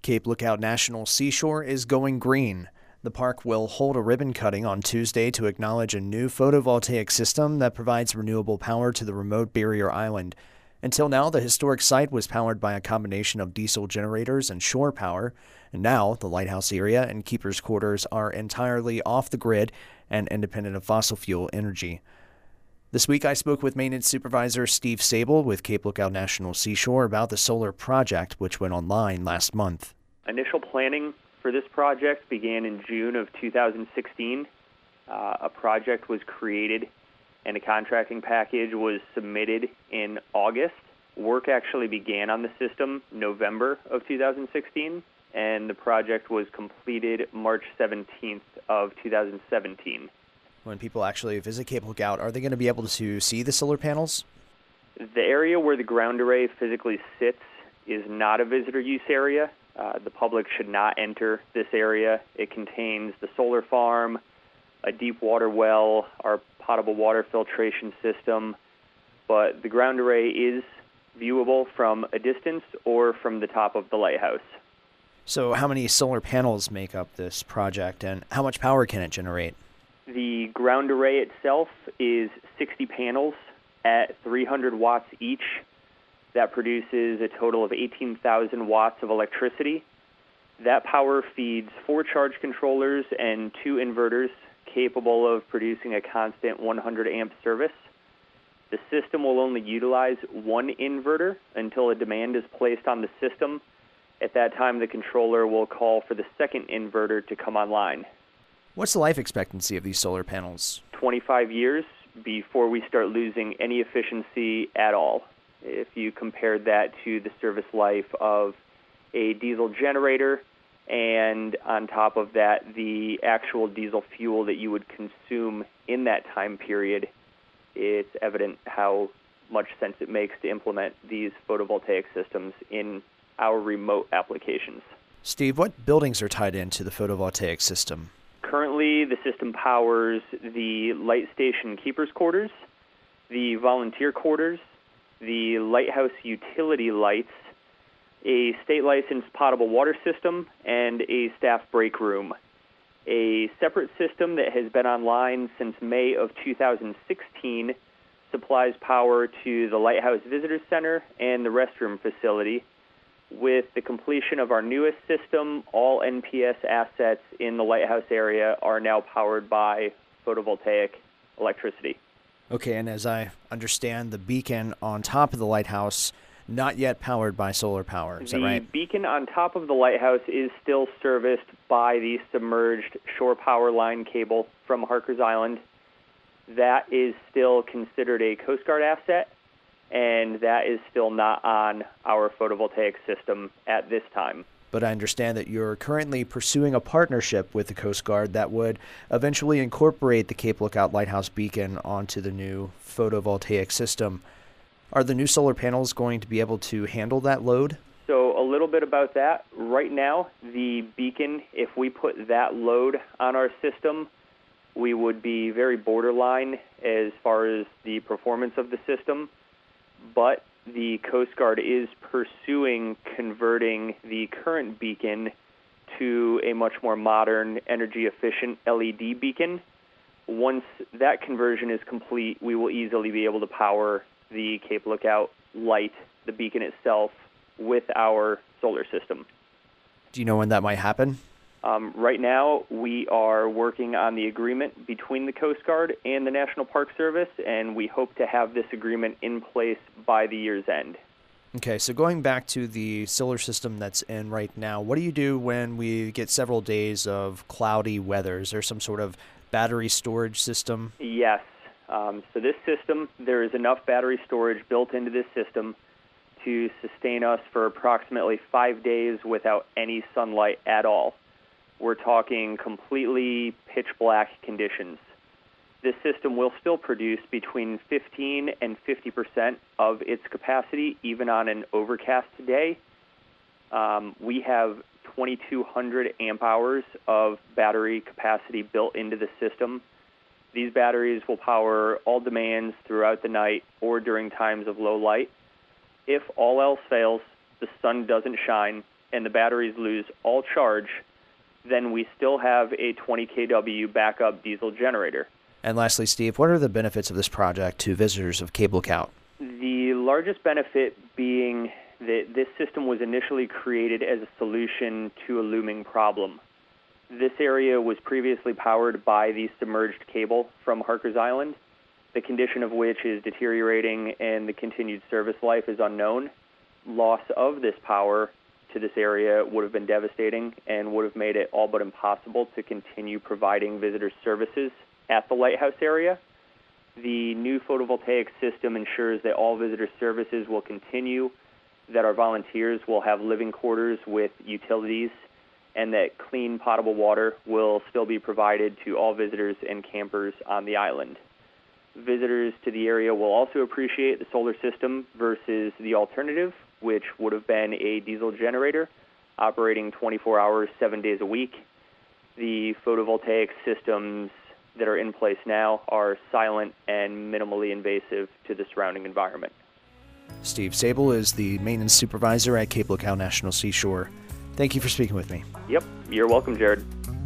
Cape Lookout National Seashore is going green. The park will hold a ribbon cutting on Tuesday to acknowledge a new photovoltaic system that provides renewable power to the remote barrier island. Until now, the historic site was powered by a combination of diesel generators and shore power, and now the lighthouse area and keepers' quarters are entirely off the grid and independent of fossil fuel energy. This week, I spoke with Maintenance Supervisor Steve Sable with Cape Lookout National Seashore about the solar project, which went online last month. Initial planning for this project began in June of 2016. A project was created and a contracting package was submitted in August. Work actually began on the system November of 2016, and the project was completed March 17th of 2017. When people actually visit Cape Lookout, are they going to be able to see the solar panels? The area where the ground array physically sits is not a visitor use area. The public should not enter this area. It contains the solar farm, a deep water well, our potable water filtration system, but the ground array is viewable from a distance or from the top of the lighthouse. So how many solar panels make up this project, and how much power can it generate? The ground array itself is 60 panels at 300 watts each. That produces a total of 18,000 watts of electricity. That power feeds 4 charge controllers and 2 inverters capable of producing a constant 100 amp service. The system will only utilize 1 inverter until a demand is placed on the system. At that time, the controller will call for the second inverter to come online. What's the life expectancy of these solar panels? 25 years before we start losing any efficiency at all. If you compared that to the service life of a diesel generator, and on top of that, the actual diesel fuel that you would consume in that time period, it's evident how much sense it makes to implement these photovoltaic systems in our remote applications. Steve, what buildings are tied into the photovoltaic system? Currently, the system powers the light station keepers' quarters, the volunteer quarters, the lighthouse utility lights, a state-licensed potable water system, and a staff break room. A separate system that has been online since May of 2016 supplies power to the Lighthouse Visitor Center and the restroom facility. With the completion of our newest system, all NPS assets in the lighthouse area are now powered by photovoltaic electricity. Okay, and as I understand, the beacon on top of the lighthouse, not yet powered by solar power, is that right? The beacon on top of the lighthouse is still serviced by the submerged shore power line cable from Harkers Island. That is still considered a Coast Guard asset, and that is still not on our photovoltaic system at this time. But I understand that you're currently pursuing a partnership with the Coast Guard that would eventually incorporate the Cape Lookout Lighthouse beacon onto the new photovoltaic system. Are the new solar panels going to be able to handle that load? So a little bit about that. Right now, the beacon, if we put that load on our system, we would be very borderline as far as the performance of the system. But the Coast Guard is pursuing converting the current beacon to a much more modern, energy-efficient LED beacon. Once that conversion is complete, we will easily be able to power the Cape Lookout light, the beacon itself, with our solar system. Do you know when that might happen? Right now, we are working on the agreement between the Coast Guard and the National Park Service, and we hope to have this agreement in place by the year's end. Okay, so going back to the solar system that's in right now, what do you do when we get several days of cloudy weather? Is there some sort of battery storage system? Yes. So this system, there is enough battery storage built into this system to sustain us for approximately 5 days without any sunlight at all. We're talking completely pitch black conditions. This system will still produce between 15 and 50% of its capacity, even on an overcast day. We have 2,200 amp hours of battery capacity built into the system. These batteries will power all demands throughout the night or during times of low light. If all else fails, the sun doesn't shine, and the batteries lose all charge, then we still have a 20 kW backup diesel generator. And lastly, Steve, what are the benefits of this project to visitors of Cable Lookout? The largest benefit being that this system was initially created as a solution to a looming problem. This area was previously powered by the submerged cable from Harkers Island, the condition of which is deteriorating and the continued service life is unknown. Loss of this power to this area would have been devastating and would have made it all but impossible to continue providing visitor services at the lighthouse area. The new photovoltaic system ensures that all visitor services will continue, that our volunteers will have living quarters with utilities, and that clean potable water will still be provided to all visitors and campers on the island. Visitors to the area will also appreciate the solar system versus the alternative, which would have been a diesel generator operating 24 hours, 7 days a week. The photovoltaic systems that are in place now are silent and minimally invasive to the surrounding environment. Steve Sable is the maintenance supervisor at Cable Lookout National Seashore. Thank you for speaking with me. Yep, you're welcome, Jared.